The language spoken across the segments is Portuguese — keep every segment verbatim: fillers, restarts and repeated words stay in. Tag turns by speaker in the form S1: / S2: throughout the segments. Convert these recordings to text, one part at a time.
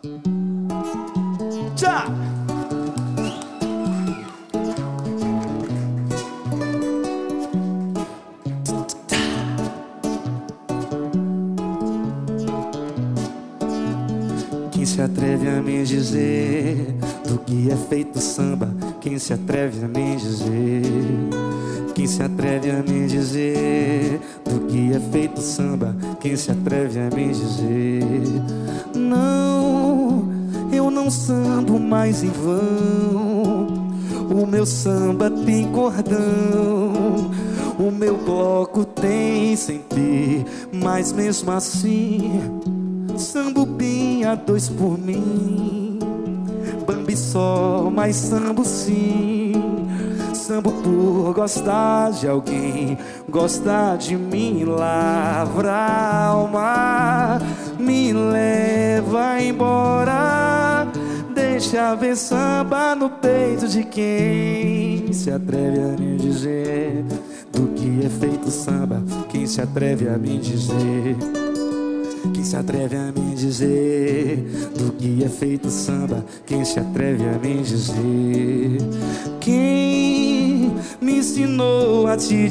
S1: Tchau! Quem se atreve a me dizer do que é feito samba? Quem se atreve a me dizer? Quem se atreve a me dizer do que é feito samba? Quem se atreve a me dizer? Não, eu não sambo mais em vão. O meu samba tem cordão, o meu bloco tem sem ter, mas mesmo assim sambo bem a dois por mim. Bambi só, mas sambo sim. Sambo por gostar de alguém, gostar de mim. Lavra a alma, me leva embora. Deixa ver samba no peito de quem se atreve a me dizer do que é feito samba. Quem se atreve a me dizer? Quem se atreve a me dizer do que é feito samba? Quem se atreve a me dizer? Quem me ensinou a te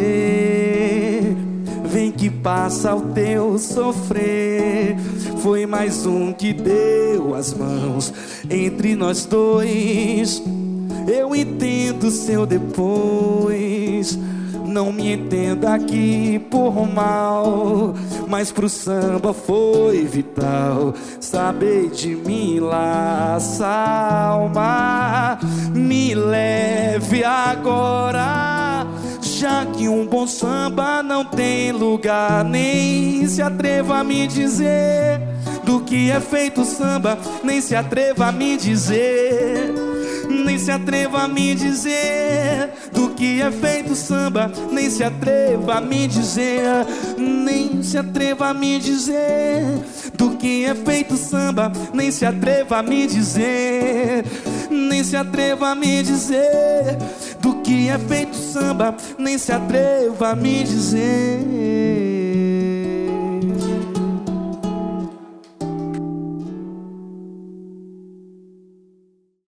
S1: dizer? Vem que passa o teu sofrer. Foi mais um que deu as mãos entre nós dois. Eu entendo seu depois. Não me entenda aqui por mal, mas pro samba foi vital saber de mim. Laça a alma, me leve agora, já que um bom samba não tem lugar. Nem se atreva a me dizer do que é feito samba. Nem se atreva a me dizer. Nem se atreva a me dizer do que é feito samba. Nem se atreva a me dizer. Nem se atreva a me dizer do que é feito samba. Nem se atreva a me dizer. Nem se atreva a me dizer do que é feito samba. Nem se atreva a me dizer.